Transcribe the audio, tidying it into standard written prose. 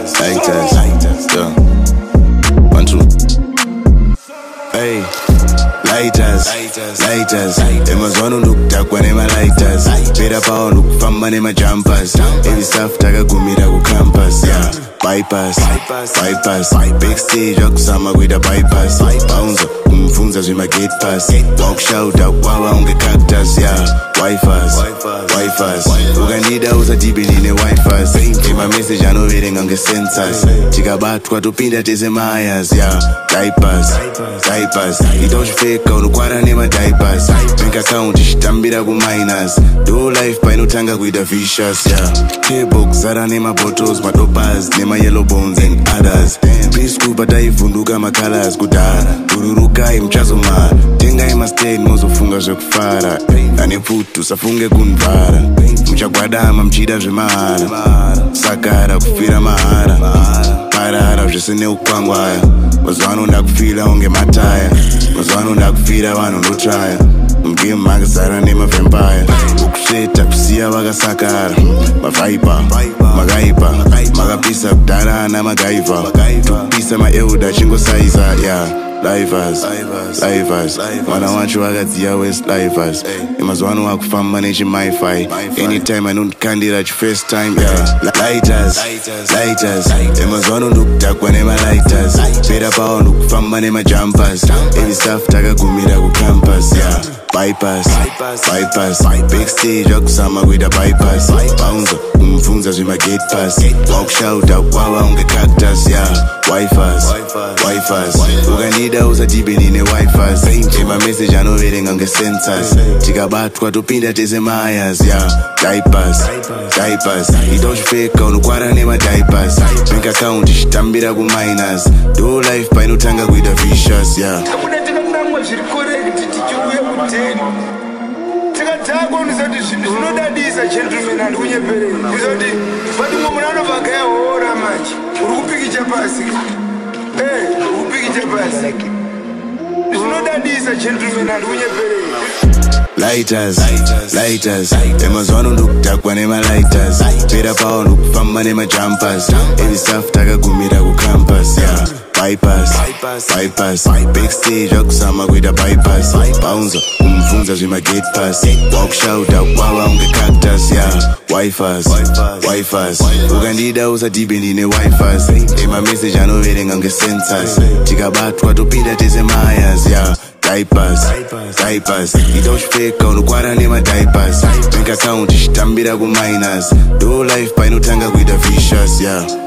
lighters, yeah. 1, 2. Hey, lighters. Emazwana ndukudakwa nema-lighters. Pera pawo ndukufamba nema-jumpers. Heavy stuff takagumira ku-campus, yeah. Bypass. Backstage wakuzama kuita bypass. Bouncer kumfunza zvema-gate pass. Wakushauta kwawa unge-cactus, yeah. Wifers ukandida usadibe ndine wifers. Ema-message anoverenga nge-sensors. Tikabatwa topinda tese mayas, yeah. Diapers ita uchifeka unokwara nema-diapers. Bank account ichitambira ku-minus. Do life painotanga kuita vicious, yeah. Table kuzara nema-bottles, ma-dopers, nema-yellow bones and others. Preschool taivhunduka ma-colors kudhara. Bururukai mchazomara. Tengai ma-stain mozofunga zvekufara. Ane pfutu safunge kunvara. Muchagwadama mchida zvemahara. Sakara kufira mahara. Parara zvese neukwangwaya. Mazwano ndakufira unge mataya. Mazwano ndakufira vanhu ndotraya. Mugame makazara nema-vampire. Ukusveta kusiya vakasakara. Mavaipa makaipa makapisa kudhara namagaiva. Tokupisa maelda chingosaiza, yeah. Livers mwana wacho wakadziya west livers. Emazwano wakufamba nechi-mi-fi. Anytime anondikandira chi-first time, yeah. Lighters emazwano ndukudakwa nema-lighters. Pera pawo ndukufamba nema-jumpers. Heavy stuff takagumira ku-campus, yeah. Bypass backstage wakuzama kuita bypass. Bouncer kumfunza zvema-gate pass. Wakushauta kwawa unge-cactus, yeah. Wifers ukandida usadibe ndine wifers. Ema-message anoverenga nge-sensors. Tikabatwa topinda tese mayas, yeah. Diapers ita uchifeka unokwara nema-diapers. Bank account ichitambira ku-minus. Do life painotanga kuita vicious, yeah. Tikatagwa unisati zvinodadisa gentleman handikunyepere. Ndizoti pati mwe munano vakayaora manje. Uri kupikicha pasi. Uri kupikicha pasi. Zvinodadisa gentleman handikunyepere. Lighters emazwano ndukudakwa nema-lighters. Pera pawo ndukufamba nema-jumpers. Heavy stuff takagumira ku-campus, yeah. Bypass backstage wakuzama kuita bypass. Bouncer kumfunza zvema-gate pass. Wakushauta kwawa unge-cactus, yeah. Wifers ukandida usadibe ndine wifers. Ema-message anoverenga nge-sensors. Tikabatwa topinda tese mayas, yeah. Diapers ita uchifeka unokwara nema-diapers. Bank account ichitambira ku-minus. Do life painotanga kuita vicious, yeah.